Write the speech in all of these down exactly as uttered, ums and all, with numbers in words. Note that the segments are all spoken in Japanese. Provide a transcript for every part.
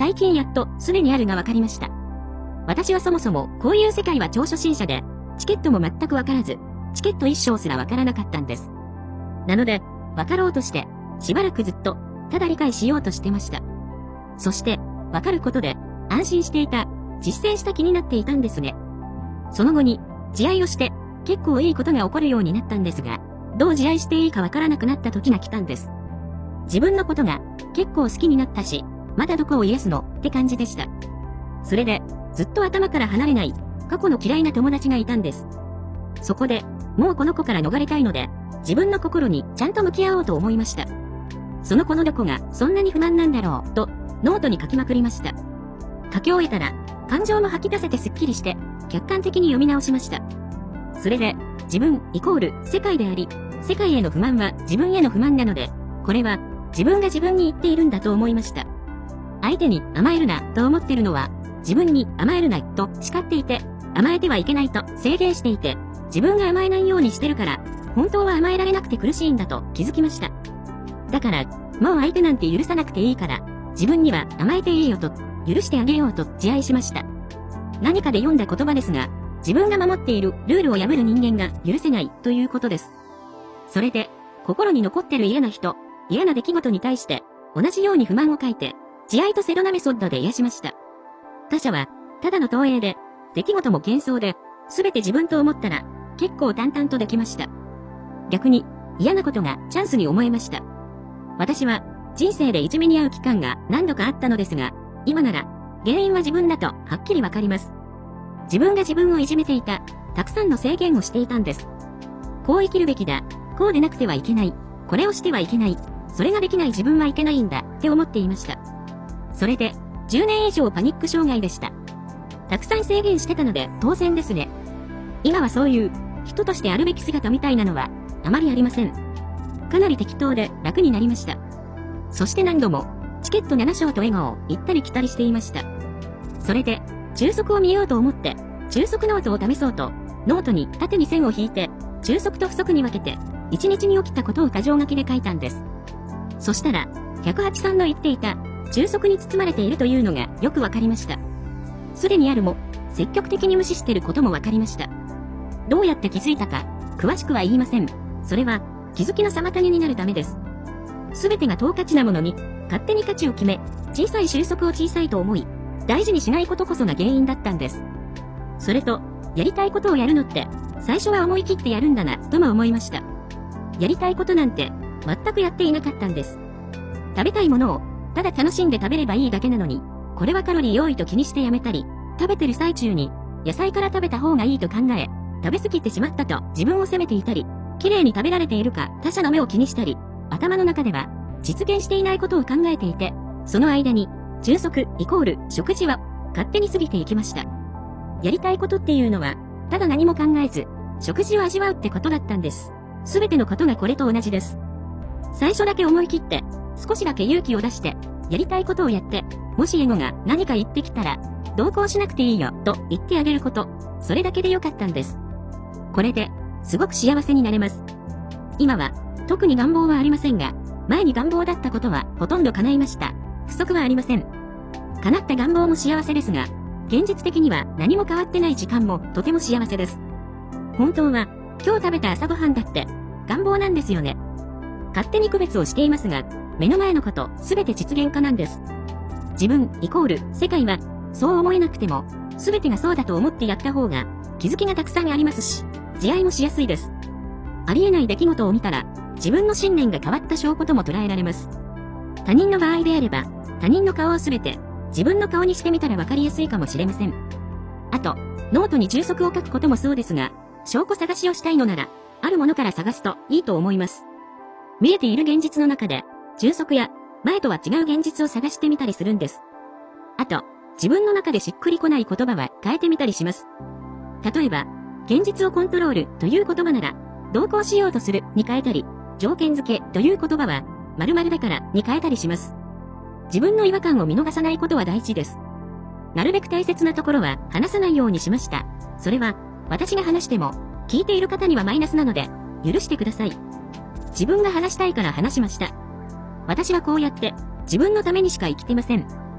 最近やっとすでにあるが分かりました。私はそもそもこういう世界は超初心者で、チケットも全く分からず、チケット一生すら分からなかったんです。なので、分かろうとして、しばらくずっと、ただ理解しようとしてました。そして、分かることで、安心していた、実践した気になっていたんですね。その後に、自愛をして、結構いいことが起こるようになったんですが、どう自愛していいか分からなくなった時が来たんです。自分のことが、結構好きになったし、まだどこを癒すのって感じでした。それで、ずっと頭から離れない、過去の嫌いな友達がいたんです。そこで、もうこの子から逃れたいので、自分の心にちゃんと向き合おうと思いました。その子のどこがそんなに不満なんだろう、と、ノートに書きまくりました。書き終えたら、感情も吐き出せてすっきりして、客観的に読み直しました。それで、自分イコール世界であり、世界への不満は自分への不満なので、これは自分が自分に言っているんだと思いました。相手に甘えるなと思ってるのは、自分に甘えるなと叱っていて、甘えてはいけないと制限していて、自分が甘えないようにしてるから、本当は甘えられなくて苦しいんだと気づきました。だから、もう相手なんて許さなくていいから、自分には甘えていいよと、許してあげようと自愛しました。何かで読んだ言葉ですが、自分が守っているルールを破る人間が許せないということです。それで、心に残ってる嫌な人、嫌な出来事に対して、同じように不満を書いて、自愛とセドナメソッドで癒しました。他者は、ただの投影で、出来事も幻想で、すべて自分と思ったら、結構淡々とできました。逆に、嫌なことがチャンスに思えました。私は、人生でいじめに遭う期間が何度かあったのですが、今なら、原因は自分だとはっきりわかります。自分が自分をいじめていた、たくさんの制限をしていたんです。こう生きるべきだ、こうでなくてはいけない、これをしてはいけない、それができない自分はいけないんだ、って思っていました。それで、じゅうねん以上パニック障害でした。たくさん制限してたので当然ですね。今はそういう人としてあるべき姿みたいなのはあまりありません。かなり適当で楽になりました。そして何度もチケットなな章と笑顔を行ったり来たりしていました。それで中足を見ようと思って中足ノートを試そうとノートに縦に線を引いて中足と不足に分けていちにちに起きたことを箇条書きで書いたんです。そしたらひゃくはちさんの言っていた中足に包まれているというのがよくわかりました。すでにあるも積極的に無視してることもわかりました。どうやって気づいたか詳しくは言いません。それは気づきの妨げになるためです。すべてが等価値なものに勝手に価値を決め、小さい収束を小さいと思い、大事にしないことこそが原因だったんです。それと、やりたいことをやるのって、最初は思い切ってやるんだな、とも思いました。やりたいことなんて、全くやっていなかったんです。食べたいものを、ただ楽しんで食べればいいだけなのに、これはカロリー多いと気にしてやめたり、食べてる最中に、野菜から食べた方がいいと考え、食べ過ぎてしまったと自分を責めていたり、綺麗に食べられているか他者の目を気にしたり、頭の中では、実現していないことを考えていて、その間に、中足イコール食事は、勝手に過ぎていきました。やりたいことっていうのは、ただ何も考えず、食事を味わうってことだったんです。すべてのことがこれと同じです。最初だけ思い切って、少しだけ勇気を出して、やりたいことをやって、もしエゴが何か言ってきたら、同行しなくていいよ、と言ってあげること、それだけでよかったんです。これで、すごく幸せになれます。今は、特に願望はありませんが、前に願望だったことはほとんど叶いました。不足はありません。叶った願望も幸せですが、現実的には何も変わってない時間もとても幸せです。本当は、今日食べた朝ごはんだって、願望なんですよね。勝手に区別をしていますが、目の前のこと、すべて実現化なんです。自分、イコール、世界は、そう思えなくても、すべてがそうだと思ってやった方が、気づきがたくさんありますし、自愛もしやすいです。ありえない出来事を見たら、自分の信念が変わった証拠とも捉えられます。他人の場合であれば、他人の顔をすべて、自分の顔にしてみたらわかりやすいかもしれません。あと、ノートに充足を書くこともそうですが、証拠探しをしたいのなら、あるものから探すといいと思います。見えている現実の中で、充足や、前とは違う現実を探してみたりするんです。あと、自分の中でしっくりこない言葉は変えてみたりします。例えば、現実をコントロールという言葉なら、同行しようとするに変えたり、条件付けという言葉は、〇〇だからに変えたりします。自分の違和感を見逃さないことは大事です。なるべく大切なところは話さないようにしました。それは、私が話しても、聞いている方にはマイナスなので、許してください。自分が話したいから話しました。私はこうやって、自分のためにしか生きてません。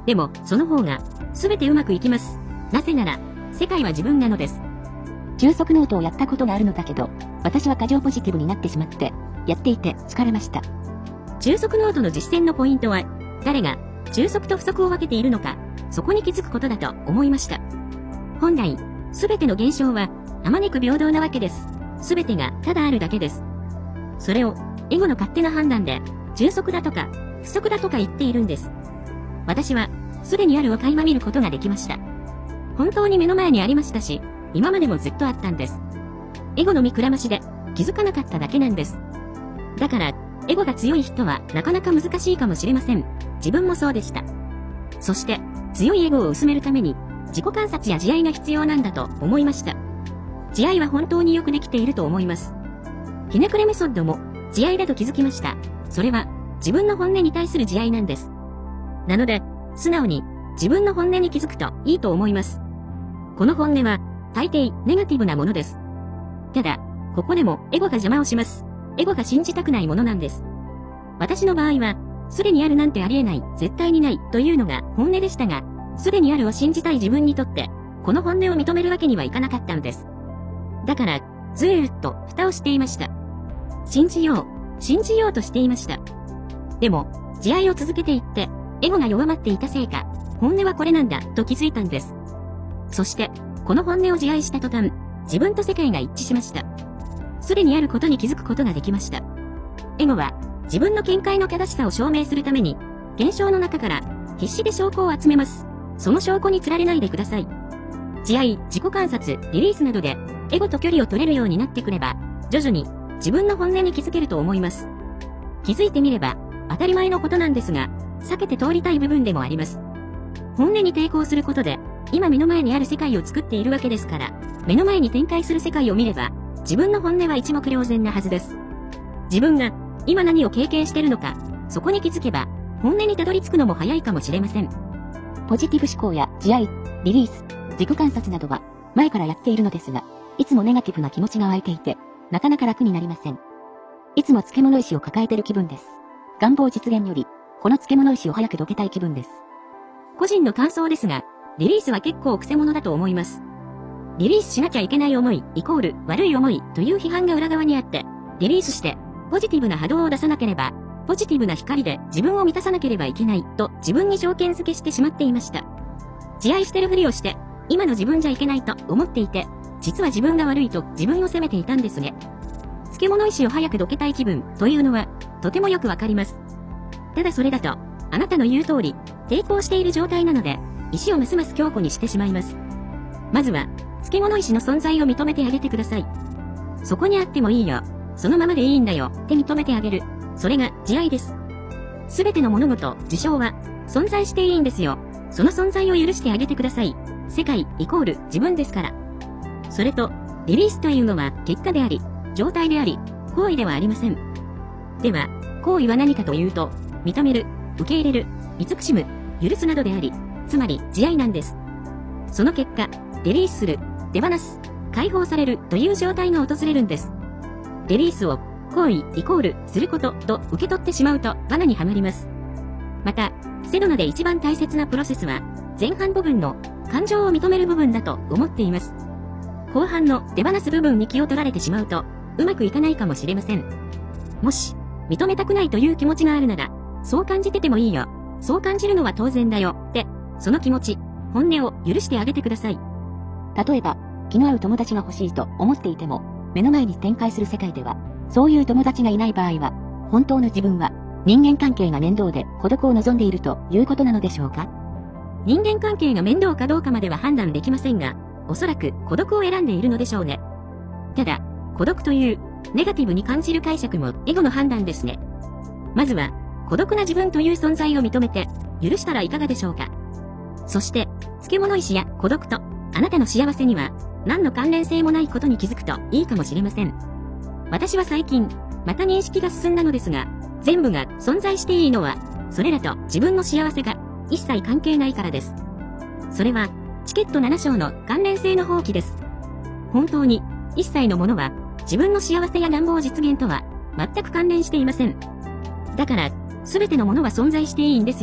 でも、その方が、すべてうまくいきます。なぜなら、世界は自分なのです。 充足ノートをやったことがあるのだけど、私は過剰ポジティブになってしまって、やっていて疲れました。 充足ノートの実践のポイントは、誰が充足と不足を分けているのか、そこに気づくことだと思いました。本来、すべての現象は、あまねく平等なわけです。すべてがただあるだけです。それを、エゴの勝手な判断で、充足だとか、不足だとか言っているんです。私は、すでにあるを垣間見ることができました。本当に目の前にありましたし、今までもずっとあったんです。エゴの見くらましで、気づかなかっただけなんです。だから、エゴが強い人はなかなか難しいかもしれません。自分もそうでした。そして、強いエゴを薄めるために、自己観察や自愛が必要なんだと思いました。自愛は本当によくできていると思います。ひねくれメソッドも、自愛だと気づきました。それは、自分の本音に対する自愛なんです。なので、素直に、自分の本音に気づくといいと思います。この本音は、大抵、ネガティブなものです。ただ、ここでも、エゴが邪魔をします。エゴが信じたくないものなんです。私の場合は、すでにあるなんてありえない、絶対にない、というのが本音でしたが、すでにあるを信じたい自分にとって、この本音を認めるわけにはいかなかったんです。だから、ずーっと蓋をしていました。信じよう、信じようとしていました。でも、自愛を続けていって、エゴが弱まっていたせいか、本音はこれなんだ、と気づいたんです。そして、この本音を自愛した途端、自分と世界が一致しました。すでにあることに気づくことができました。エゴは、自分の見解の正しさを証明するために、現象の中から、必死で証拠を集めます。その証拠に釣られないでください。自愛、自己観察、リリースなどで、エゴと距離を取れるようになってくれば、徐々に、自分の本音に気づけると思います。気づいてみれば、当たり前のことなんですが、避けて通りたい部分でもあります。本音に抵抗することで、今目の前にある世界を作っているわけですから、目の前に展開する世界を見れば、自分の本音は一目瞭然なはずです。自分が、今何を経験しているのか、そこに気づけば、本音にたどり着くのも早いかもしれません。 ポジティブ思考や自愛、リリース、自己観察などは、前からやっているのですが、いつもネガティブな気持ちが湧いていて、なかなか楽になりません。いつも漬物石を抱えてる気分です。願望実現より、この漬物石を早くどけたい気分です。 個人の感想ですが、リリースは結構癖者だと思います。リリースしなきゃいけない思い、イコール悪い思いという批判が裏側にあって、リリースして、ポジティブな波動を出さなければ、ポジティブな光で自分を満たさなければいけないと自分に条件付けしてしまっていました。自愛してるふりをして、今の自分じゃいけないと思っていて、実は自分が悪いと自分を責めていたんですね。漬物石を早くどけたい気分というのは、とてもよくわかります。ただそれだと、あなたの言う通り、抵抗している状態なので、石をますます強固にしてしまいます。まずは、漬物石の存在を認めてあげてください。そこにあってもいいよ。そのままでいいんだよ。って認めてあげる。それが自愛です。すべての物事、事象は、存在していいんですよ。その存在を許してあげてください。世界、イコール、自分ですから。それと、リリースというのは、結果であり、状態であり、行為ではありません。では、行為は何かというと、認める、受け入れる、慈しむ、許すなどであり、つまり、自愛なんです。その結果、リリースする、手放す、解放されるという状態が訪れるんです。リリースを、行為イコールすることと受け取ってしまうと罠にはまります。また、セドナで一番大切なプロセスは、前半部分の感情を認める部分だと思っています。後半の手放す部分に気を取られてしまうと、うまくいかないかもしれません。もし、認めたくないという気持ちがあるなら、そう感じててもいいよ。そう感じるのは当然だよ。って、その気持ち、本音を許してあげてください。 例えば、気の合う友達が欲しいと思っていても、目の前に展開する世界では、そういう友達がいない場合は、本当の自分は、人間関係が面倒で孤独を望んでいるということなのでしょうか？ 人間関係が面倒かどうかまでは判断できませんが、おそらく孤独を選んでいるのでしょうね。ただ、孤独という、ネガティブに感じる解釈もエゴの判断ですね。まずは、孤独な自分という存在を認めて、許したらいかがでしょうか。そして、漬物石や孤独と、あなたの幸せには、何の関連性もないことに気づくといいかもしれません。私は最近、また認識が進んだのですが、全部が存在していいのは、それらと自分の幸せが一切関係ないからです。それは、チケットなな章の関連性の放棄です。本当に、一切のものは、自分の幸せや願望実現とは、全く関連していません。だから、すべてのものは存在していいんですよ。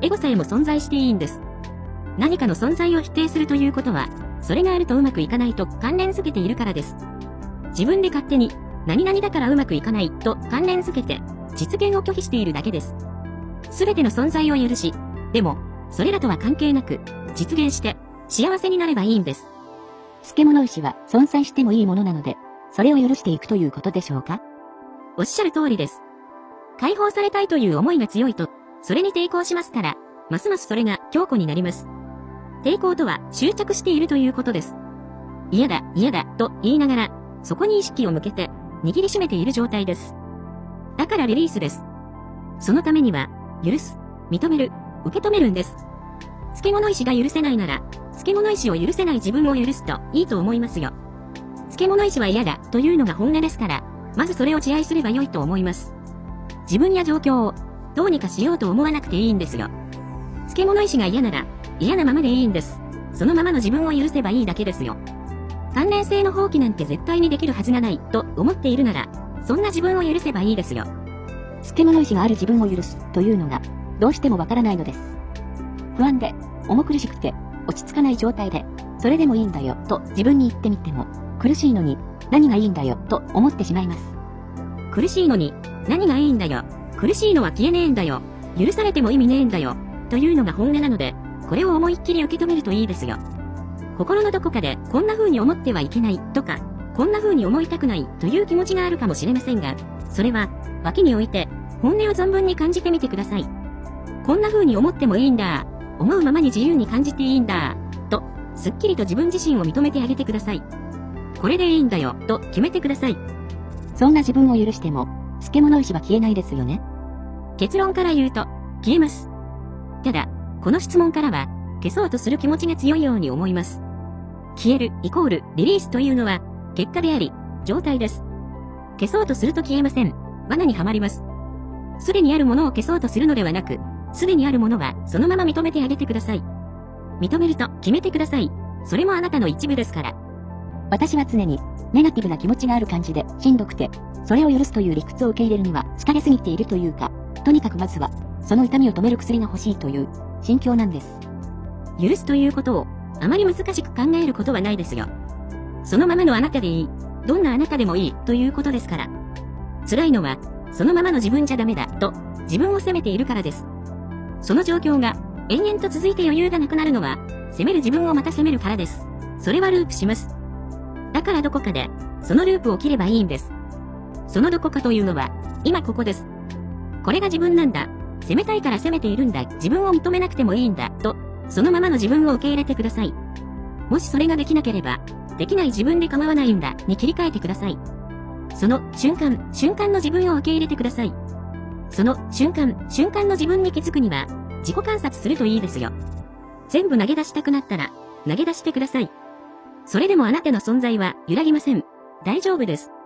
エゴさえも存在していいんです。何かの存在を否定するということは、それがあるとうまくいかないと関連づけているからです。自分で勝手に、何々だからうまくいかないと関連づけて、実現を拒否しているだけです。すべての存在を許し、でも、それらとは関係なく、実現して、幸せになればいいんです。 漬物石は存在してもいいものなので、それを許していくということでしょうか？ おっしゃる通りです。解放されたいという思いが強いと、それに抵抗しますから、ますますそれが強固になります。抵抗とは執着しているということです。嫌だ、嫌だ、と言いながら、そこに意識を向けて、握りしめている状態です。だからリリースです。そのためには、許す、認める、受け止めるんです。漬物石が許せないなら、漬物石を許せない自分を許すといいと思いますよ。漬物石は嫌だというのが本音ですから、まずそれを自愛すればよいと思います。自分や状況をどうにかしようと思わなくていいんですよ。漬物石が嫌なら、嫌なままでいいんです。そのままの自分を許せばいいだけですよ。関連性の放棄なんて絶対にできるはずがないと思っているなら、そんな自分を許せばいいですよ。 漬物石がある自分を許すというのが、どうしてもわからないのです。不安で、重苦しくて、落ち着かない状態で、それでもいいんだよと自分に言ってみても、苦しいのに何がいいんだよと思ってしまいます。 苦しいのに何がいいんだよ。苦しいのは消えねえんだよ。許されても意味ねえんだよ。というのが本音なので、これを思いっきり受け止めるといいですよ。心のどこかでこんな風に思ってはいけないとか、こんな風に思いたくないという気持ちがあるかもしれませんが、それは脇に置いて本音を存分に感じてみてください。こんな風に思ってもいいんだ。思うままに自由に感じていいんだ。と、すっきりと自分自身を認めてあげてください。これでいいんだよ、と決めてください。 そんな自分を許しても、漬物石は消えないですよね。 結論から言うと、消えます。ただ、この質問からは、消そうとする気持ちが強いように思います。消えるイコールリリースというのは、結果であり、状態です。消そうとすると消えません。罠にはまります。すでにあるものを消そうとするのではなく、すでにあるものはそのまま認めてあげてください。認めると決めてください。それもあなたの一部ですから。 私は常に、ネガティブな気持ちがある感じでしんどくて、それを許すという理屈を受け入れるには疲れすぎているというか、とにかくまずは、その痛みを止める薬が欲しいという心境なんです。 許すということを、あまり難しく考えることはないですよ。そのままのあなたでいい、どんなあなたでもいいということですから。辛いのは、そのままの自分じゃダメだと、自分を責めているからです。その状況が、延々と続いて余裕がなくなるのは、責める自分をまた責めるからです。それはループします。だからどこかで、そのループを切ればいいんです。そのどこかというのは、今ここです。これが自分なんだ。責めたいから責めているんだ。自分を認めなくてもいいんだ。と、そのままの自分を受け入れてください。もしそれができなければ、できない自分で構わないんだ。に切り替えてください。その瞬間、瞬間の自分を受け入れてください。その瞬間、瞬間の自分に気づくには、自己観察するといいですよ。全部投げ出したくなったら、投げ出してください。それでもあなたの存在は揺らぎません。大丈夫です。